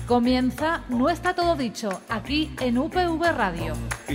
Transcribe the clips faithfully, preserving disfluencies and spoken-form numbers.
Comienza No está todo dicho, aquí en U P V Radio.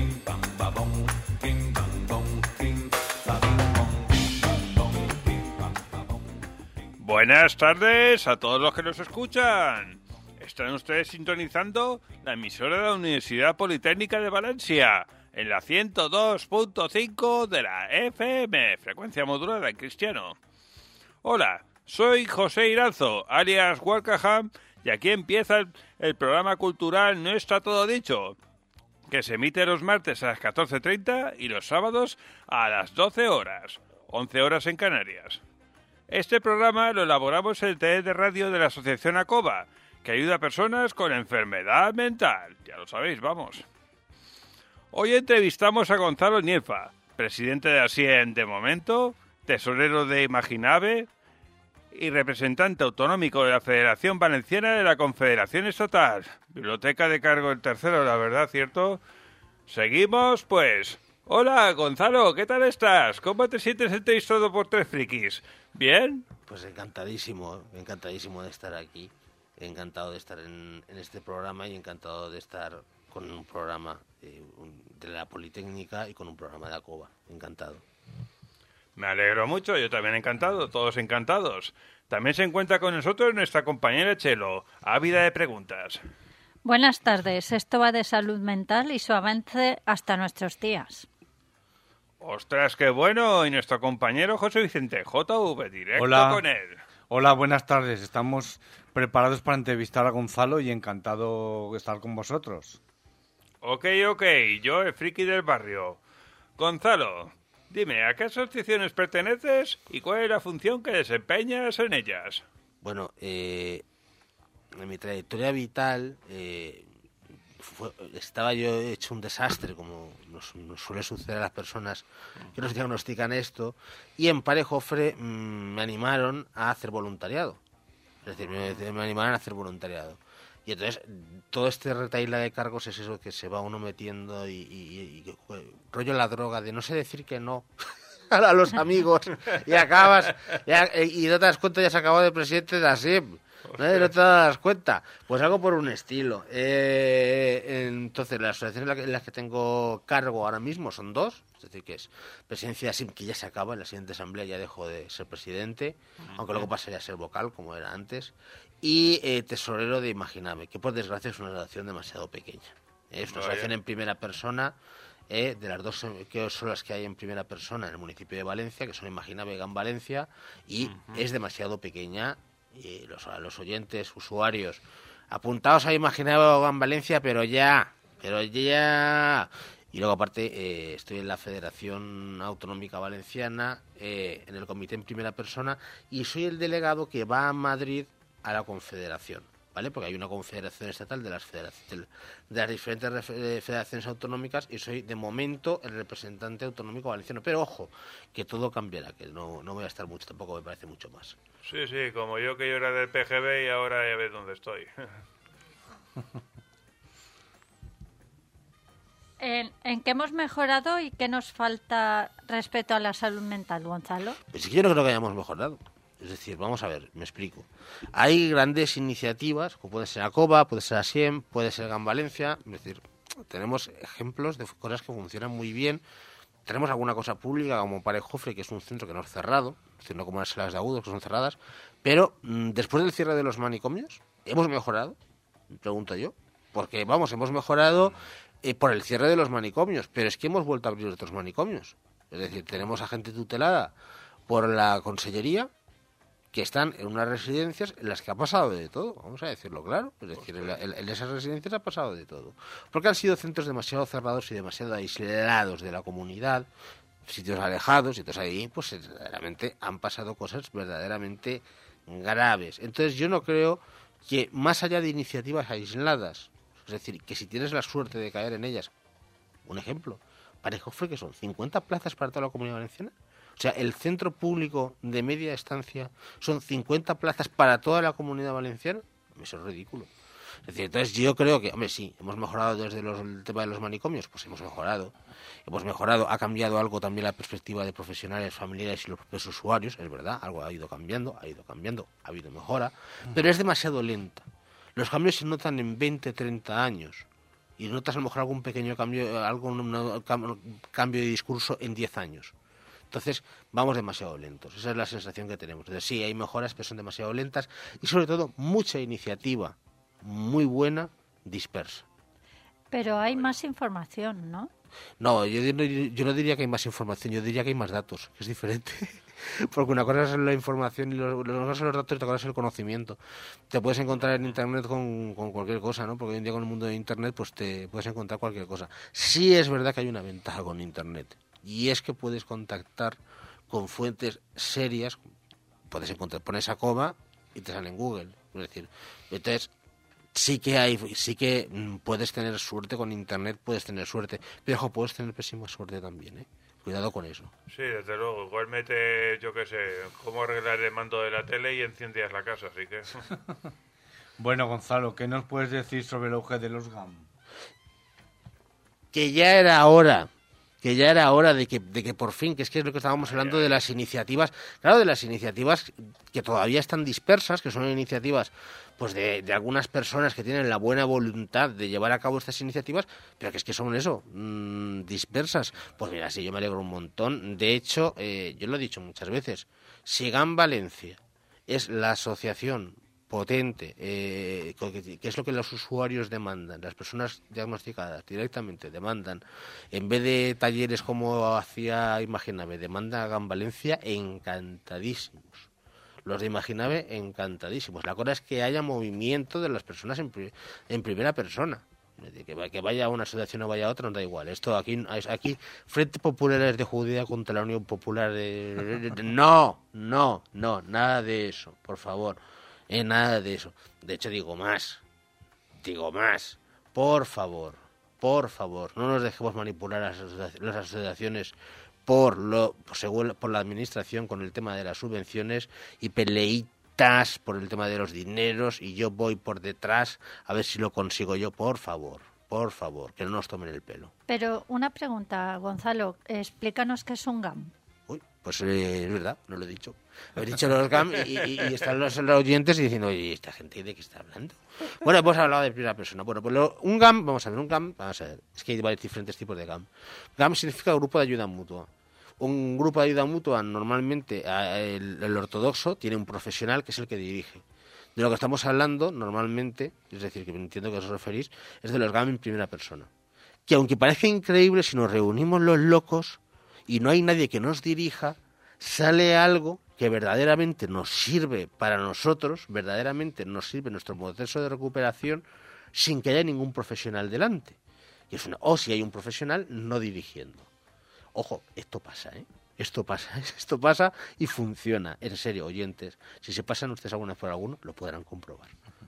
Buenas tardes a todos los que nos escuchan. Están ustedes sintonizando la emisora de la Universidad Politécnica de Valencia en la ciento dos punto cinco de la F M, frecuencia modulada en cristiano. Hola, soy José Iranzo, alias Walcaham, y aquí empieza el, el programa cultural No está todo dicho, que se emite los martes a las catorce treinta y los sábados a las doce horas, once horas en Canarias. Este programa lo elaboramos en el taller de radio de la Asociación ACOBA, que ayuda a personas con enfermedad mental. Ya lo sabéis, vamos. Hoy entrevistamos a Gonzalo Niefa, presidente de ASIEM de momento, tesorero de Imaginave y representante autonómico de la Federación Valenciana de la Confederación Estatal. Biblioteca de cargo el tercero, la verdad, ¿cierto? Seguimos, pues. Hola, Gonzalo, ¿qué tal estás? ¿Cómo te sientes entrevistado por tres frikis? ¿Bien? Pues encantadísimo, encantadísimo de estar aquí. Encantado de estar en, en este programa y encantado de estar con un programa eh, un, de la Politécnica y con un programa de ACOBA. Encantado. Me alegro mucho, yo también encantado, todos encantados. También se encuentra con nosotros nuestra compañera Chelo, ávida de preguntas. Buenas tardes, esto va de salud mental y su avance hasta nuestros días. ¡Ostras, qué bueno! Y nuestro compañero José Vicente, J V, directo Hola. con él. Hola, buenas tardes. Estamos preparados para entrevistar a Gonzalo y encantado de estar con vosotros. Ok, ok, yo el friki del barrio. Gonzalo, dime, ¿a qué asociaciones perteneces y cuál es la función que desempeñas en ellas? Bueno, eh, en mi trayectoria vital eh, fue, estaba yo hecho un desastre, como nos, nos suele suceder a las personas que nos diagnostican esto, y en Parejofre mmm, me animaron a hacer voluntariado. Es decir, me, me animaron a hacer voluntariado. Y entonces, todo este retaíla de cargos es eso que se va uno metiendo y, y, y, y rollo la droga de no sé decir que no a los amigos y acabas, ya, y no te das cuenta, ya se acabó de presidente de ASIEM. ¿No? ¿No te das cuenta? Pues algo por un estilo. Eh, entonces, las asociaciones en las que tengo cargo ahora mismo son dos. Es decir, que es presidencia de ASIEM, que ya se acaba, en la siguiente asamblea ya dejo de ser presidente, uh-huh. aunque luego pasaría a ser vocal, como era antes. Y eh, tesorero de Imaginave, que por desgracia es una asociación demasiado pequeña. Eh, es una asociación en primera persona, eh, de las dos que son las que hay en primera persona en el municipio de Valencia, que son Imaginave y GAM Valencia, y uh-huh. es demasiado pequeña. Y los, a los oyentes, usuarios, apuntaos a Imaginave o GAM Valencia, pero ya, pero ya. Y luego aparte eh, estoy en la Federación Autonómica Valenciana, eh, en el comité en primera persona, y soy el delegado que va a Madrid a la confederación, ¿vale? Porque hay una confederación estatal de las, federaciones, de las diferentes federaciones autonómicas y soy de momento el representante autonómico valenciano. Pero ojo, que todo cambiará, que no, no voy a estar mucho, tampoco me parece mucho más. Sí, sí, como yo que yo era del P G B y ahora ya ves dónde estoy. ¿En, ¿En qué hemos mejorado y qué nos falta respecto a la salud mental, Gonzalo? Pues yo no creo que hayamos mejorado. Es decir, vamos a ver, me explico. Hay grandes iniciativas, como puede ser ACOBA, puede ser ASIEM, puede ser GAM Valencia. Es decir, tenemos ejemplos de cosas que funcionan muy bien. Tenemos alguna cosa pública como Parejofre, que es un centro que no es cerrado, es decir, no como las salas de agudos, que son cerradas. Pero mmm, después del cierre de los manicomios, ¿hemos mejorado? Me pregunto yo. Porque, vamos, hemos mejorado eh, por el cierre de los manicomios, pero es que hemos vuelto a abrir otros manicomios. Es decir, tenemos a gente tutelada por la Consellería, que están en unas residencias en las que ha pasado de todo, vamos a decirlo claro, es decir, en, en, en esas residencias ha pasado de todo, porque han sido centros demasiado cerrados y demasiado aislados de la comunidad, sitios alejados, sitios ahí, pues verdaderamente han pasado cosas verdaderamente graves. Entonces yo no creo que más allá de iniciativas aisladas, es decir, que si tienes la suerte de caer en ellas, un ejemplo, Parejofre, que son cincuenta plazas para toda la Comunidad Valenciana. O sea, el centro público de media estancia son cincuenta plazas para toda la Comunidad Valenciana. Eso es ridículo. Es decir, entonces yo creo que, hombre, sí, hemos mejorado desde los, el tema de los manicomios, pues hemos mejorado. Hemos mejorado, ha cambiado algo también la perspectiva de profesionales, familiares y los propios usuarios, es verdad, algo ha ido cambiando, ha ido cambiando, ha habido mejora, pero es demasiado lenta. Los cambios se notan en veinte, treinta años. Y notas a lo mejor algún pequeño cambio, algún cambio de discurso en diez años. Entonces, vamos demasiado lentos. Esa es la sensación que tenemos. Entonces, sí, hay mejoras, pero son demasiado lentas. Y sobre todo, mucha iniciativa muy buena, dispersa. Pero hay más información, ¿no? No, yo, yo no diría que hay más información, yo diría que hay más datos, que es diferente. Porque una cosa es la información y los, los, los datos y otra cosa es el conocimiento. Te puedes encontrar en Internet con, con cualquier cosa, ¿no? Porque hoy en día con el mundo de Internet pues te puedes encontrar cualquier cosa. Sí es verdad que hay una ventaja con Internet, y es que puedes contactar con fuentes serias. Puedes encontrar, pones a coma y te sale en Google. Es decir, entonces sí que hay, sí que puedes tener suerte con Internet, puedes tener suerte, pero ojo, puedes tener pésima suerte también, ¿eh? Cuidado con eso. Sí, desde luego. Igual mete, yo qué sé, cómo arreglar el mando de la tele y enciendes la casa, así que... Bueno, Gonzalo, ¿qué nos puedes decir sobre el auge de los G A M? Que ya era hora, que ya era hora de que, de que por fin, que es que es lo que estábamos hablando de las iniciativas, claro, de las iniciativas que todavía están dispersas, que son iniciativas pues de, de algunas personas que tienen la buena voluntad de llevar a cabo estas iniciativas, pero que es que son eso, mmm, dispersas. Pues mira, sí, yo me alegro un montón. De hecho, eh, yo lo he dicho muchas veces, si G A M Valencia es la asociación potente, eh, que es lo que los usuarios demandan, las personas diagnosticadas directamente demandan, en vez de talleres como hacía Imaginave, demanda a G A M Valencia, encantadísimos. Los de Imaginave, encantadísimos. La cosa es que haya movimiento de las personas en, pri en primera persona. Que vaya una asociación o vaya otra, no da igual. Esto aquí, aquí Frente Populares de Judea contra la Unión Popular de... No, no, no, nada de eso, por favor. Eh, nada de eso. De hecho, digo más. Digo más. Por favor, por favor, no nos dejemos manipular las, asocia las asociaciones por, lo, por, por la administración con el tema de las subvenciones y peleitas por el tema de los dineros y yo voy por detrás a ver si lo consigo yo. Por favor, por favor, que no nos tomen el pelo. Pero una pregunta, Gonzalo, explícanos qué es un G A M. Uy, pues eh, es verdad, no lo he dicho. He dicho los G A M y, y, y están los, los oyentes y diciendo, oye, ¿esta gente de qué está hablando? Bueno, hemos hablado de primera persona. Bueno, pues lo, un G A M, vamos a ver, un G A M, vamos a ver, es que hay diferentes tipos de G A M. G A M significa Grupo de Ayuda Mutua. Un grupo de ayuda mutua, normalmente el, el ortodoxo, tiene un profesional que es el que dirige. De lo que estamos hablando, normalmente, es decir, que entiendo que os referís, es de los G A M en primera persona. Que aunque parezca increíble, si nos reunimos los locos y no hay nadie que nos dirija, sale algo que verdaderamente nos sirve para nosotros, verdaderamente nos sirve nuestro proceso de recuperación sin que haya ningún profesional delante. Y es una, o si hay un profesional no dirigiendo. Ojo, esto pasa, ¿eh? Esto pasa, esto pasa y funciona. En serio, oyentes, si se pasan ustedes alguna vez por alguno, lo podrán comprobar.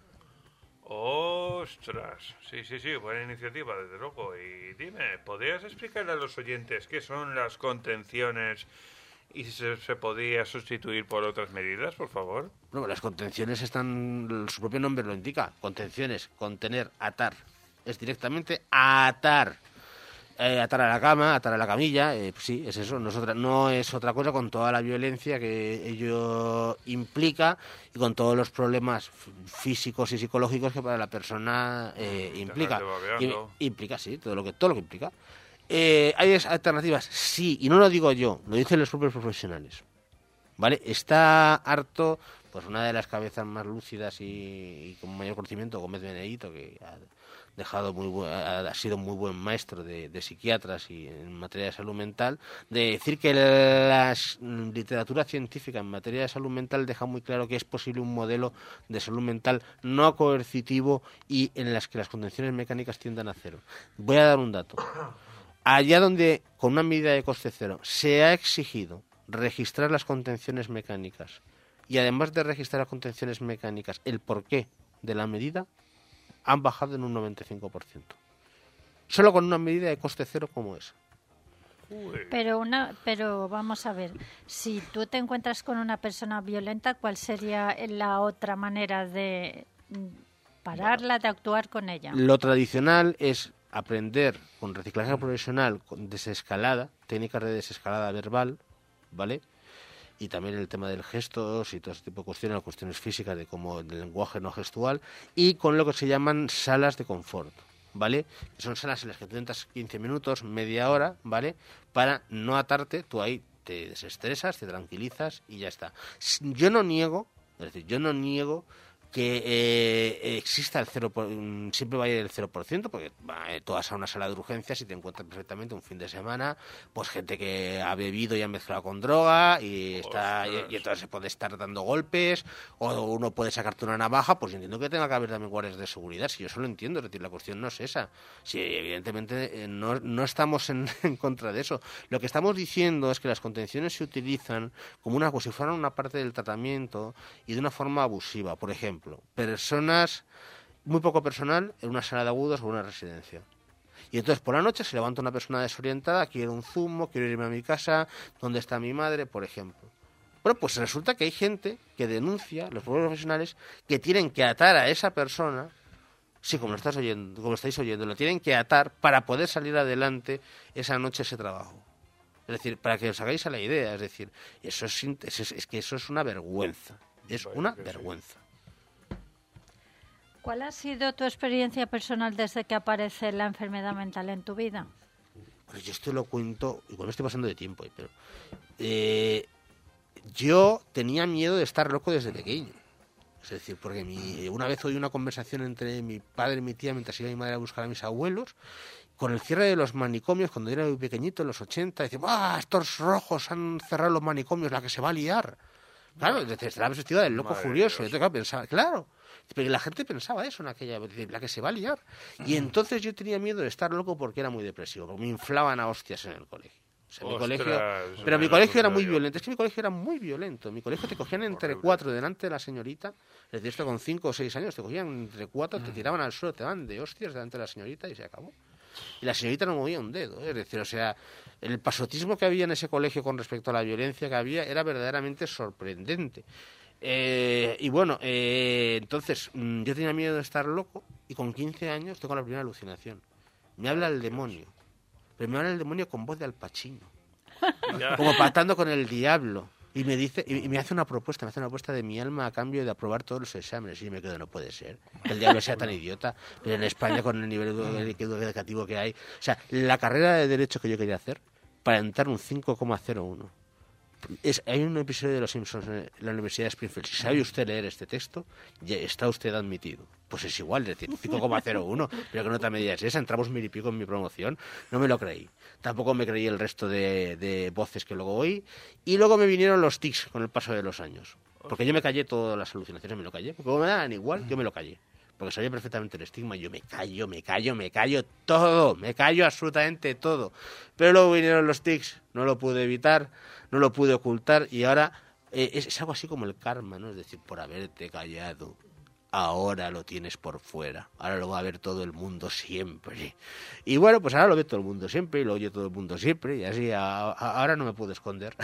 ¡Ostras! Sí, sí, sí, buena iniciativa, desde luego. Y dime, ¿podrías explicar a los oyentes qué son las contenciones y si se, se podría sustituir por otras medidas, por favor? Bueno, las contenciones están, su propio nombre lo indica. Contenciones, contener, atar. Es directamente atar. Eh, atar a la cama, atar a la camilla, eh, pues sí, es eso, no es, otra, no es otra cosa con toda la violencia que ello implica y con todos los problemas físicos y psicológicos que para la persona eh, implica. I, implica, sí, todo lo que, todo lo que implica. Eh, ¿Hay alternativas? Sí, y no lo digo yo, lo dicen los propios profesionales. ¿Vale? Está harto, pues una de las cabezas más lúcidas y, y con mayor conocimiento, Gómez Benedito, que ha dejado muy bu ha sido muy buen maestro de, de psiquiatras y en materia de salud mental, de decir que la literatura científica en materia de salud mental deja muy claro que es posible un modelo de salud mental no coercitivo y en las que las contenciones mecánicas tiendan a cero. Voy a dar un dato. Allá donde, con una medida de coste cero, se ha exigido registrar las contenciones mecánicas y además de registrar las contenciones mecánicas, el porqué de la medida, han bajado en un noventa y cinco por ciento. Solo con una medida de coste cero como esa. Pero una, pero vamos a ver, si tú te encuentras con una persona violenta, ¿cuál sería la otra manera de pararla, de actuar con ella? Lo tradicional es aprender con reciclaje profesional, con desescalada, técnicas de desescalada verbal, ¿vale? y también el tema del gestos y todo ese tipo de cuestiones, las cuestiones físicas de como del lenguaje no gestual, y con lo que se llaman salas de confort, ¿vale? Que son salas en las que tú entras quince minutos, media hora, ¿vale? Para no atarte, tú ahí te desestresas, te tranquilizas y ya está. Yo no niego, es decir, yo no niego que eh, exista el cero por, siempre va a ir el cero por ciento, porque va, tú vas a una sala de urgencias y te encuentras perfectamente un fin de semana, pues gente que ha bebido y ha mezclado con droga y está y, y entonces se puede estar dando golpes, o uno puede sacarte una navaja. Pues yo entiendo que tenga que haber también guardias de seguridad, si yo eso lo entiendo, es decir, la cuestión no es esa. Si evidentemente eh, no, no estamos en, en contra de eso. Lo que estamos diciendo es que las contenciones se utilizan como una, como si fueran una parte del tratamiento y de una forma abusiva. Por ejemplo, personas, muy poco personal en una sala de agudos o una residencia. Y entonces por la noche se levanta una persona desorientada, quiero un zumo, quiero irme a mi casa, ¿dónde está mi madre?, por ejemplo. Bueno, pues resulta que hay gente que denuncia, los propios profesionales, que tienen que atar a esa persona, sí, como lo estás oyendo, como estáis oyendo, lo tienen que atar para poder salir adelante esa noche ese trabajo. Es decir, para que os hagáis a la idea, es decir, eso es, es, es que eso es una vergüenza, es una vergüenza. ¿Cuál ha sido tu experiencia personal desde que aparece la enfermedad mental en tu vida? Pues yo esto lo cuento, igual me estoy pasando de tiempo, pero eh, yo tenía miedo de estar loco desde pequeño. Es decir, porque mi, una vez oí una conversación entre mi padre y mi tía mientras iba mi madre a buscar a mis abuelos, con el cierre de los manicomios, cuando yo era muy pequeñito, en los ochenta, decían, ¡ah, estos rojos han cerrado los manicomios, la que se va a liar! Claro, es decir, la perspectiva del loco Madre furioso. Entonces, claro, pensaba, claro, pero la gente pensaba eso en aquella, la que se va a liar. Y entonces yo tenía miedo de estar loco porque era muy depresivo, porque me inflaban a hostias en el colegio. O sea, mi colegio, pero mi colegio era muy violento. Es que mi colegio era muy violento. Mi colegio te cogían entre cuatro delante de la señorita. Es decir, esto con cinco o seis años te cogían entre cuatro, te tiraban al suelo, te daban de hostias delante de la señorita y se acabó. Y la señorita no movía un dedo, ¿eh? Es decir, o sea, el pasotismo que había en ese colegio con respecto a la violencia que había era verdaderamente sorprendente. Eh, y bueno, eh, entonces mm, yo tenía miedo de estar loco y con quince años tengo la primera alucinación. Me habla el demonio, pero me habla el demonio con voz de Al Pacino, como pactando con el diablo. Y me dice y me hace una propuesta, me hace una propuesta de mi alma a cambio de aprobar todos los exámenes. Y me quedo, no puede ser que el diablo sea tan idiota. Pero en España, con el nivel educativo que hay, o sea, la carrera de Derecho que yo quería hacer, para entrar un cinco coma cero uno. Es, hay un episodio de Los Simpsons en la Universidad de Springfield. Si sabe usted leer este texto, ya está usted admitido. Pues es igual, es decir, cinco coma cero uno. Pero que nota media es esa. Entramos mil y pico en mi promoción. No me lo creí. Tampoco me creí el resto de, de voces que luego oí. Y luego me vinieron los tics con el paso de los años. Porque yo me callé todas las alucinaciones, me lo callé. Porque como me daban igual, yo me lo callé. Porque sabía perfectamente el estigma. Yo me callo, me callo, me callo todo. Me callo absolutamente todo. Pero luego vinieron los tics. No lo pude evitar, no lo pude ocultar. Y ahora eh, es, es algo así como el karma, ¿no? Es decir, por haberte callado, ahora lo tienes por fuera. Ahora lo va a ver todo el mundo siempre. Y bueno, pues ahora lo ve todo el mundo siempre y lo oye todo el mundo siempre. Y así, a, a, ahora no me puedo esconder.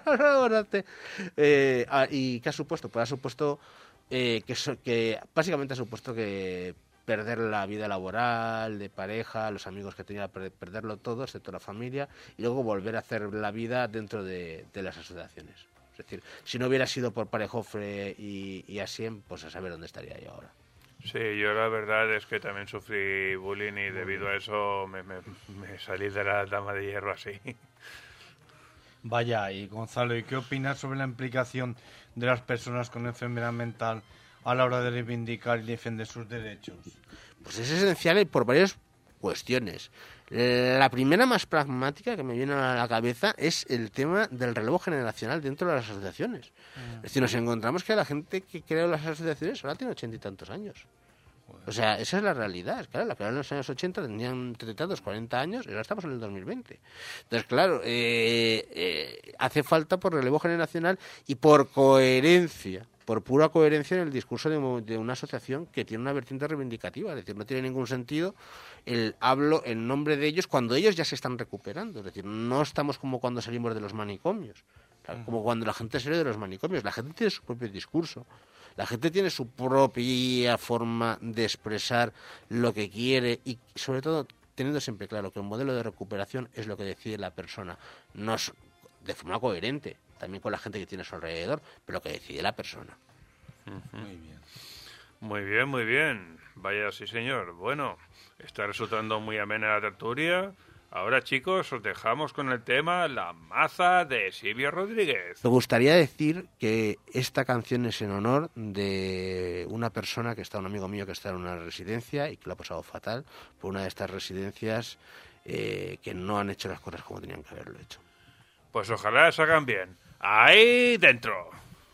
eh, a, ¿Y qué ha supuesto? Pues ha supuesto eh, que, so, que básicamente ha supuesto que perder la vida laboral, de pareja, los amigos que tenía, perderlo todo, excepto la familia, y luego volver a hacer la vida dentro de, de las asociaciones. Es decir, si no hubiera sido por Parejofre y, y Asiem, pues a saber dónde estaría yo ahora. Sí, yo la verdad es que también sufrí bullying y debido a eso me, me, me salí de la dama de hierro así. Vaya, y Gonzalo, ¿y qué opinas sobre la implicación de las personas con enfermedad mental a la hora de reivindicar y defender sus derechos? Pues es esencial por varias cuestiones. La primera, más pragmática, que me viene a la cabeza es el tema del relevo generacional dentro de las asociaciones. Mm. Es decir, nos encontramos que la gente que creó las asociaciones ahora tiene ochenta y tantos años. O sea, esa es la realidad. Claro, la crearon en los años ochenta, tenían treinta y tantos, cuarenta años, y ahora estamos en el dos mil veinte. Entonces, claro, eh, eh, hace falta por relevo generacional y por coherencia, por pura coherencia en el discurso de, de una asociación que tiene una vertiente reivindicativa. Es decir, no tiene ningún sentido el hablo en nombre de ellos cuando ellos ya se están recuperando. Es decir, no estamos como cuando salimos de los manicomios, claro, como cuando la gente sale de los manicomios. La gente tiene su propio discurso. La gente tiene su propia forma de expresar lo que quiere y, sobre todo, teniendo siempre claro que el modelo de recuperación es lo que decide la persona, no es de forma coherente. también con la gente que tiene a su alrededor, pero que decide la persona. Muy bien. Muy bien, muy bien. Vaya, sí, señor. Bueno, está resultando muy amena la tertulia. Ahora, chicos, os dejamos con el tema La Maza de Silvio Rodríguez. Me gustaría decir que esta canción es en honor de una persona que está, un amigo mío que está en una residencia y que lo ha pasado fatal por una de estas residencias eh, que no han hecho las cosas como tenían que haberlo hecho. Pues ojalá salgan bien. ¡Ahí dentro!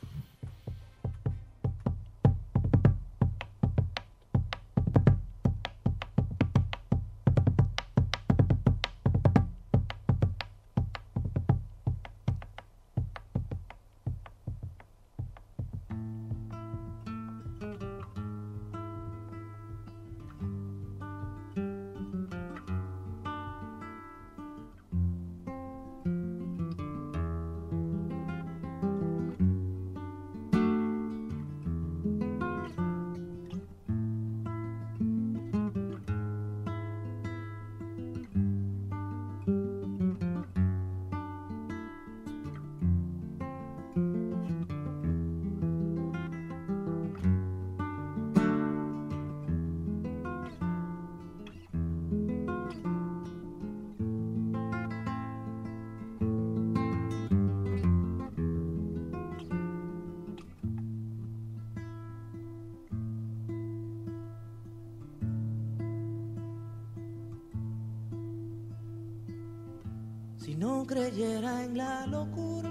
Si no creyera en la locura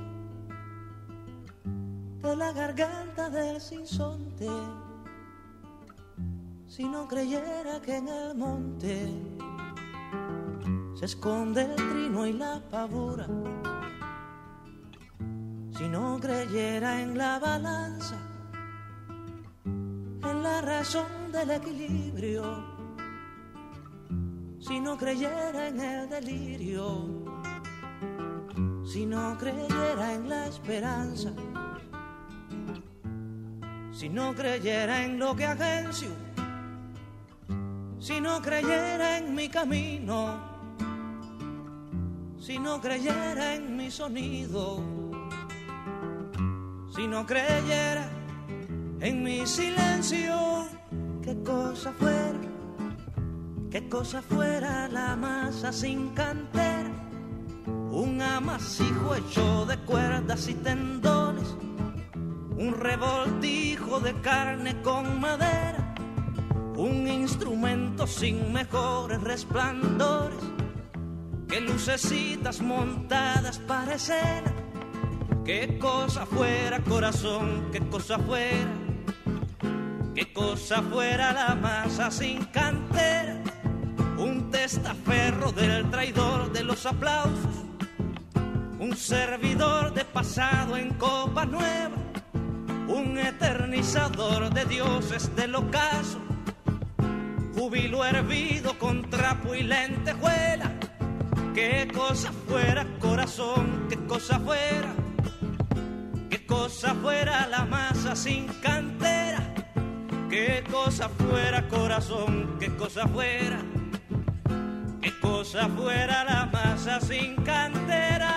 de la garganta del sinsonte, si no creyera que en el monte se esconde el trino y la pavura, si no creyera en la balanza, en la razón del equilibrio, si no creyera en el delirio, si no creyera en la esperanza, si no creyera en lo que agencio, si no creyera en mi camino, si no creyera en mi sonido, si no creyera en mi silencio, qué cosa fuera, qué cosa fuera la masa sin cantera, un amasijo hecho de cuerdas y tendones, un revoltijo de carne con madera, un instrumento sin mejores resplandores que lucecitas montadas para escena. Qué cosa fuera, corazón, qué cosa fuera, qué cosa fuera la masa sin cantera, un testaferro del traidor de los aplausos, un servidor de pasado en copa nueva, un eternizador de dioses del ocaso, júbilo hervido con trapo y lentejuela. Qué cosa fuera, corazón, qué cosa fuera, qué cosa fuera la masa sin cantera, qué cosa fuera, corazón, qué cosa fuera, qué cosa fuera la masa sin cantera.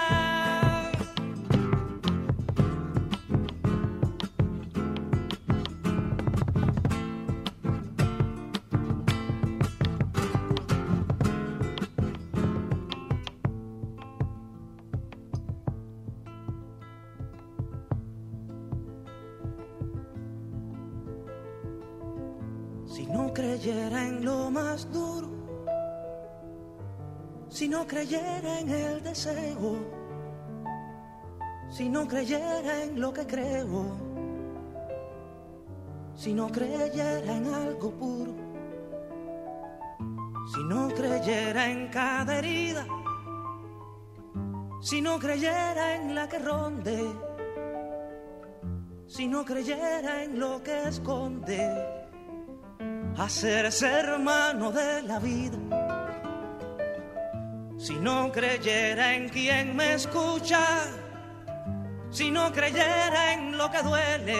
Si no creyera en lo más duro, si no creyera en el deseo, si no creyera en lo que creo, si no creyera en algo puro, si no creyera en cada herida, si no creyera en la que ronde, si no creyera en lo que esconde, hacerse hermano de la vida, si no creyera en quien me escucha, si no creyera en lo que duele,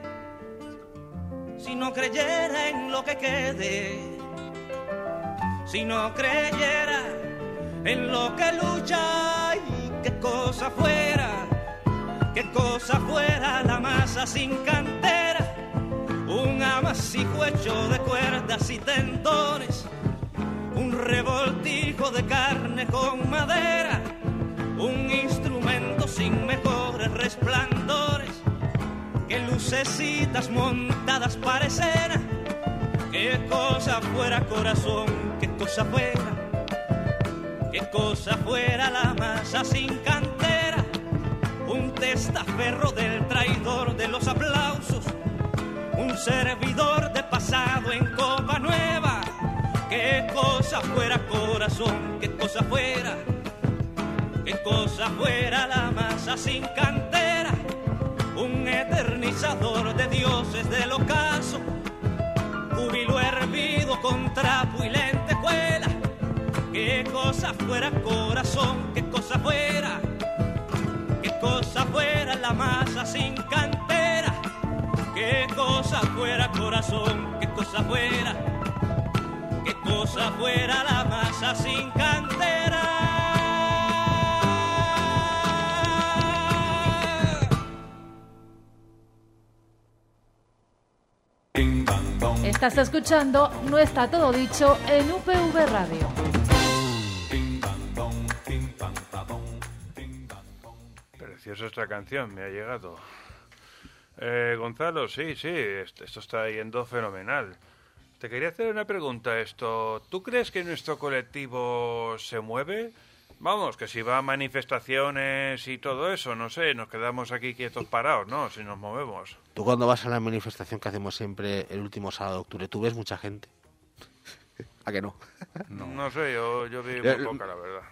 si no creyera en lo que quede, si no creyera en lo que lucha, y qué cosa fuera, qué cosa fuera la masa sin cantera, un amasijo hecho de cuerdas y tendones, un revoltijo de carne con madera, un instrumento sin mejores resplandores, que lucecitas montadas para escena, qué cosa fuera corazón, qué cosa fuera, qué cosa fuera la masa sin cantera, un testaferro del traidor de los aplausos, un servidor de pasado en copa nueva, qué cosa fuera corazón, qué cosa fuera, qué cosa fuera la masa sin cantera, un eternizador de dioses del ocaso, júbilo hervido con trapo y lentejuela, qué cosa fuera corazón, qué cosa fuera, qué cosa fuera la masa sin cantera, qué cosa fuera corazón, qué cosa fuera, qué cosa fuera la masa sin cantera. Estás escuchando No está todo dicho en U P V Radio. Preciosa esta canción, me ha llegado. Eh, Gonzalo, sí, sí, esto, esto está yendo fenomenal. Te quería hacer una pregunta, esto. ¿Tú crees que nuestro colectivo se mueve? Vamos, que si va a manifestaciones y todo eso, no sé, nos quedamos aquí quietos parados, ¿no? Si nos movemos. Tú cuando vas a la manifestación que hacemos siempre el último sábado de octubre, ¿tú ves mucha gente? ¿A que no? No, no sé, yo, yo vi muy poca, la verdad.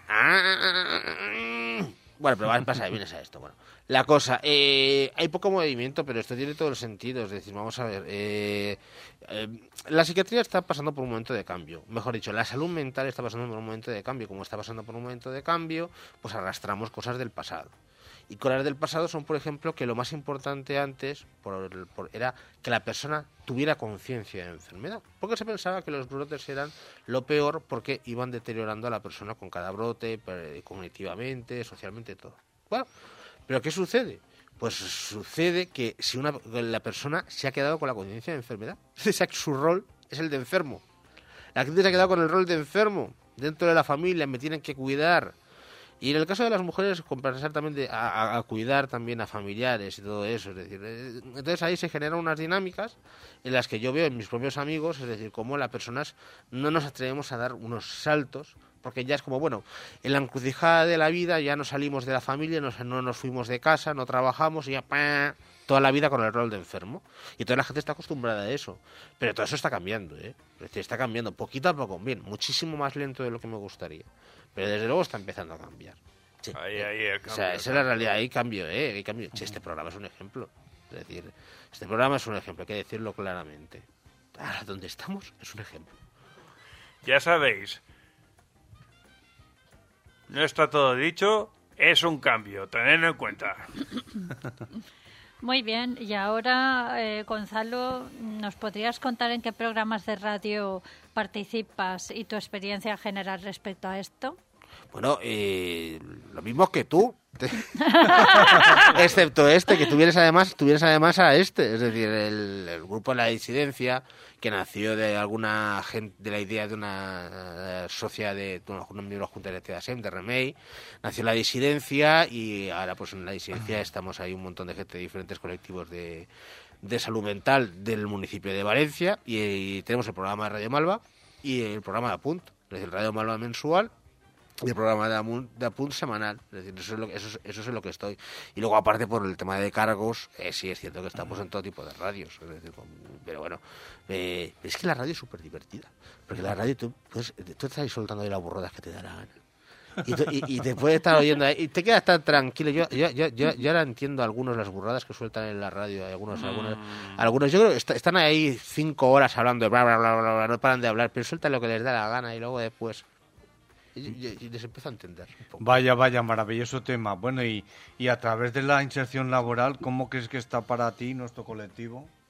Bueno, pero pasa, vienes a esto. Bueno, la cosa, eh, hay poco movimiento, pero esto tiene todos los sentidos. Es decir, vamos a ver, eh, eh, la psiquiatría está pasando por un momento de cambio. Mejor dicho, la salud mental está pasando por un momento de cambio. Como está pasando por un momento de cambio, pues arrastramos cosas del pasado. Y cosas del pasado son, por ejemplo, que lo más importante antes por, por, era que la persona tuviera conciencia de enfermedad. Porque se pensaba que los brotes eran lo peor porque iban deteriorando a la persona con cada brote, cognitivamente, socialmente, todo. Bueno, pero ¿qué sucede? Pues sucede que si una, la persona se ha quedado con la conciencia de enfermedad, su rol es el de enfermo. La gente se ha quedado con el rol de enfermo. Dentro de la familia me tienen que cuidar. Y en el caso de las mujeres, compensar también de, a, a cuidar también a familiares y todo eso. Es decir, eh, entonces ahí se generan unas dinámicas en las que yo veo en mis propios amigos, es decir, cómo las personas no nos atrevemos a dar unos saltos, porque ya es como, bueno, en la encrucijada de la vida ya no salimos de la familia, no, no nos fuimos de casa, no trabajamos y ya ¡pam! Toda la vida con el rol de enfermo. Y toda la gente está acostumbrada a eso. Pero todo eso está cambiando, ¿eh? Es decir, está cambiando poquito a poco, bien, muchísimo más lento de lo que me gustaría. Pero desde luego está empezando a cambiar. Sí. Ahí, ahí, el cambio, o sea, esa es la realidad, hay cambio, ¿eh? Hay cambio. Sí, este programa es un ejemplo. Es decir, este programa es un ejemplo, hay que decirlo claramente. Ahora, donde estamos es un ejemplo. Ya sabéis, no está todo dicho, es un cambio, tenedlo en cuenta. Muy bien, y ahora, eh, Gonzalo, ¿nos podrías contar en qué programas de radio participas y tu experiencia general respecto a esto? Bueno, eh, lo mismo que tú, excepto este, que tú vienes además, tú vienes además a este, es decir, el, el grupo de la disidencia, que nació de alguna gente, de la idea de una uh, sociedad de, de un miembro junta de T D Remey, nació la disidencia y ahora pues en la disidencia estamos ahí un montón de gente de diferentes colectivos de, de salud mental del municipio de Valencia y, y tenemos el programa de Radio Malva y el programa de Apunt, es decir, Radio Malva mensual y el programa de Apunt, de Apunt semanal, es decir, eso es, lo, eso, es, eso es en lo que estoy. Y luego, aparte, por el tema de cargos, eh, sí es cierto que estamos en todo tipo de radios, es decir, con, pero bueno, eh, es que la radio es súper divertida, porque la radio tú, pues, tú estás ahí soltando ahí las burradas que te da la gana. Y, tú, y, y te puedes estar oyendo ahí, y te quedas tan tranquilo. Yo, yo, yo, yo, yo ahora entiendo algunos las burradas que sueltan en la radio, algunos, mm. algunos, algunos, yo creo que est- están ahí cinco horas hablando de bla, bla, bla, bla, bla, no paran de hablar, pero sueltan lo que les da la gana y luego después... Y, y, y les empiezo a entender un poco. Vaya, vaya, maravilloso tema. Bueno, y, y a través de la inserción laboral, ¿cómo crees que está para ti nuestro colectivo?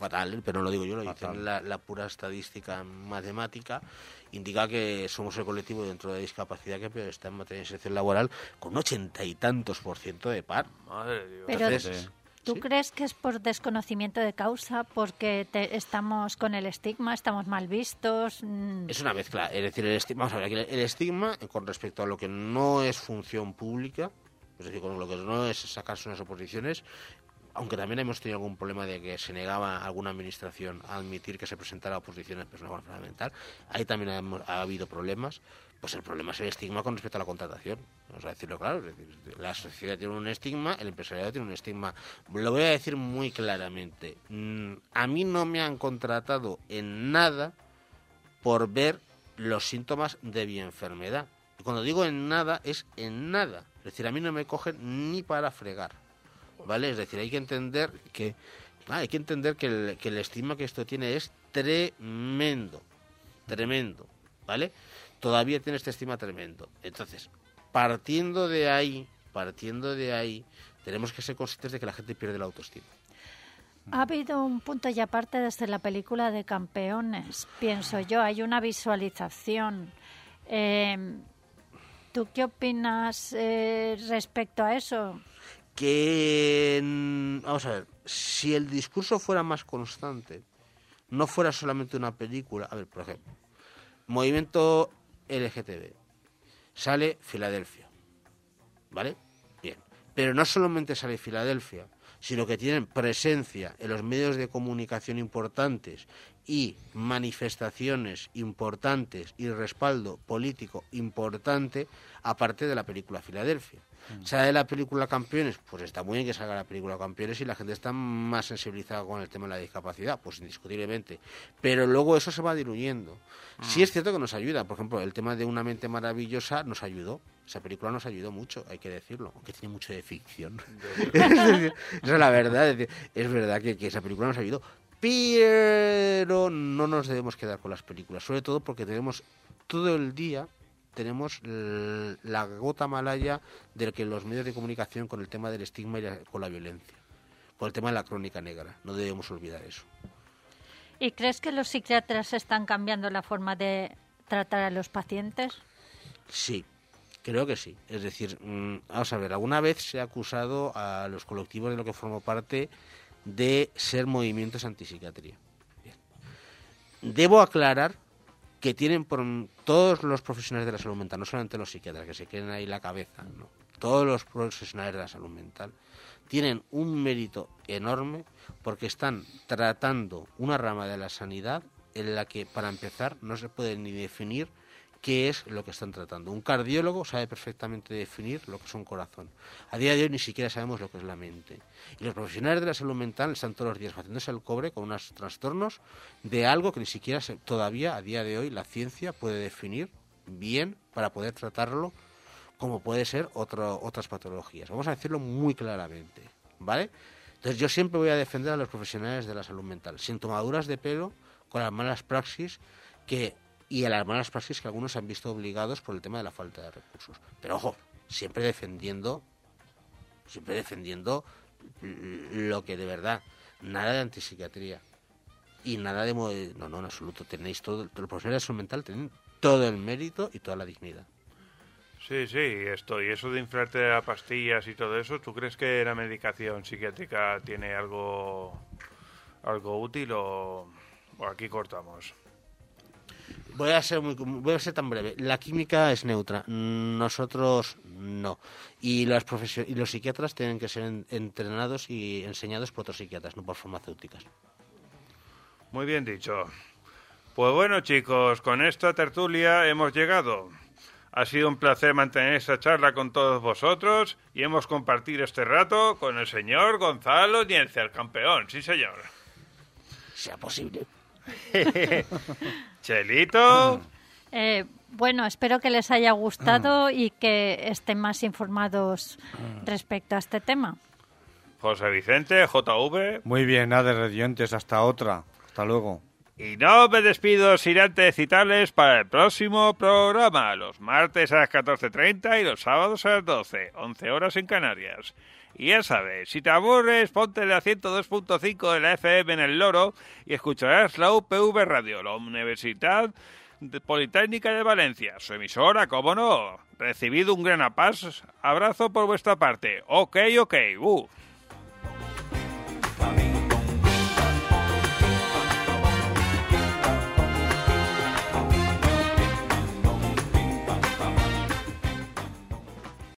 fatal, pero no lo digo yo, lo dice la, la pura estadística matemática, indica que somos el colectivo dentro de discapacidad que peor está en materia de inserción laboral, con un ochenta y tantos por ciento de par. Madre Dios. Pero, Entonces, ¿tú ¿sí? crees que es por desconocimiento de causa? Porque te, estamos con el estigma, estamos mal vistos. Mm. Es una mezcla, es decir, el estigma, vamos a ver, aquí el estigma con respecto a lo que no es función pública, es decir, con lo que no es sacarse unas oposiciones, aunque también hemos tenido algún problema de que se negaba alguna administración a admitir que se presentara oposiciones personal fundamental, ahí también ha, ha habido problemas. Pues el problema es el estigma con respecto a la contratación, vamos a decirlo claro, es decir, la sociedad tiene un estigma, el empresariado tiene un estigma. Lo voy a decir muy claramente, a mí no me han contratado en nada por ver los síntomas de mi enfermedad. Y cuando digo en nada, es en nada, es decir, a mí no me cogen ni para fregar. ¿Vale? Es decir, hay que entender que ah, hay que entender que el, que el estigma que esto tiene es tremendo, tremendo, ¿vale? Todavía tiene este estigma tremendo. Entonces, partiendo de ahí, partiendo de ahí, tenemos que ser conscientes de que la gente pierde la autoestima. Ha habido un punto y aparte desde la película de Campeones, pienso yo, hay una visualización. Eh, ¿Tú qué opinas eh, respecto a eso? Que, vamos a ver, si el discurso fuera más constante, no fuera solamente una película, a ver, por ejemplo, movimiento L G T B, sale Filadelfia, ¿vale? Bien, pero no solamente sale Filadelfia, sino que tienen presencia en los medios de comunicación importantes y manifestaciones importantes y respaldo político importante, aparte de la película Filadelfia. Mm. ¿Sale la película Campeones? Pues está muy bien que salga la película Campeones y la gente está más sensibilizada con el tema de la discapacidad, pues indiscutiblemente. Pero luego eso se va diluyendo. Mm. Sí es cierto que nos ayuda, por ejemplo, el tema de Una mente maravillosa nos ayudó. Esa película nos ayudó mucho, hay que decirlo, aunque tiene mucho de ficción. Esa es la verdad, es, decir, es verdad que, que esa película nos ayudó. Pero no nos debemos quedar con las películas, sobre todo porque tenemos todo el día tenemos la gota malaya de que los medios de comunicación con el tema del estigma y la, con la violencia, con el tema de la crónica negra. No debemos olvidar eso. ¿Y crees que los psiquiatras están cambiando la forma de tratar a los pacientes? Sí, creo que sí. Es decir, mmm, vamos a ver, alguna vez se ha acusado a los colectivos de lo que formo parte de ser movimientos antipsiquiatría. Bien. Debo aclarar que tienen por todos los profesionales de la salud mental, no solamente los psiquiatras, que se queden ahí la cabeza, no. Todos los profesionales de la salud mental tienen un mérito enorme porque están tratando una rama de la sanidad en la que, para empezar, no se puede ni definir qué es lo que están tratando. Un cardiólogo sabe perfectamente definir lo que es un corazón. A día de hoy ni siquiera sabemos lo que es la mente. Y los profesionales de la salud mental están todos los días haciéndose el cobre con unos trastornos de algo que ni siquiera se, todavía a día de hoy la ciencia puede definir bien para poder tratarlo, como puede ser otro, otras patologías. Vamos a decirlo muy claramente, ¿vale? Entonces yo siempre voy a defender a los profesionales de la salud mental, sin tomaduras de pelo, con las malas praxis que... y a las malas praxis que algunos se han visto obligados por el tema de la falta de recursos. Pero ojo, siempre defendiendo, siempre defendiendo lo que de verdad, nada de antipsiquiatría y nada de... No, no, en absoluto, tenéis todo, los profesionales de salud mental tienen todo el mérito y toda la dignidad. Sí, sí, esto, y eso de inflarte a pastillas y todo eso, ¿tú crees que la medicación psiquiátrica tiene algo, algo útil o, o aquí cortamos? Voy a ser muy, voy a ser tan breve. La química es neutra, nosotros no. Y los profesor- y los psiquiatras tienen que ser en, entrenados y enseñados por otros psiquiatras, no por farmacéuticas. Muy bien dicho. Pues bueno, chicos, con esta tertulia hemos llegado. Ha sido un placer mantener esta charla con todos vosotros y hemos compartido este rato con el señor Gonzalo Niense, el campeón. Sí, señor. Sea posible. Chelito. Eh, bueno, espero que les haya gustado y que estén más informados respecto a este tema. José Vicente, J V. Muy bien, nada de radiantes, hasta otra. Hasta luego. Y no me despido sin antes citarles para el próximo programa, los martes a las catorce treinta y los sábados a las doce, once horas en Canarias. Y ya sabes, si te aburres, ponte la ciento dos punto cinco de la F M en el Loro y escucharás la U P V Radio, la Universidad Politécnica de Valencia, su emisora, cómo no. Recibido un gran abrazo por vuestra parte. Ok, ok, uh.